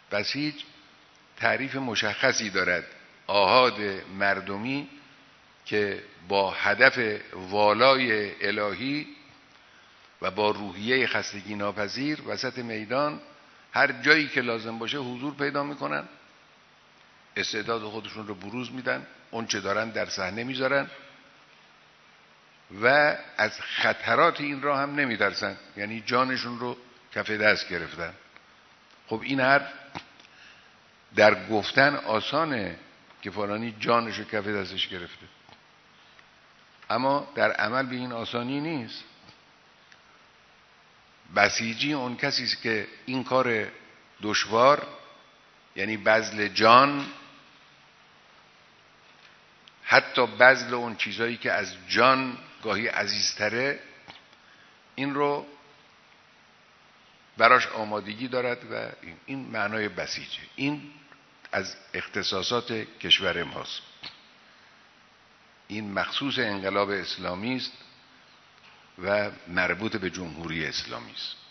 بسیج تعریف مشخصی دارد، آحاد مردمی که با هدف والای الهی و با روحیه خستگی ناپذیر وسط میدان هر جایی که لازم باشه حضور پیدا میکنن، استعداد خودشون رو بروز میدن، اون چه دارن در صحنه میذارن و از خطرات این راه هم نمیترسن، یعنی جانشون رو کف دست گرفتن. خب این حرف در گفتن آسانه که فلانی جانش رو کف دستش گرفته، اما در عمل به این آسانی نیست. بسیجی اون کسی است که این کار دشوار، یعنی بذل جان، حتی بذل اون چیزایی که از جان گاهی عزیزتره، این رو براش آمادگی دارد و این معنای بسیجه. این از اختصاصات کشور ماست، این مخصوص انقلاب اسلامی است و مربوط به جمهوری اسلامی است.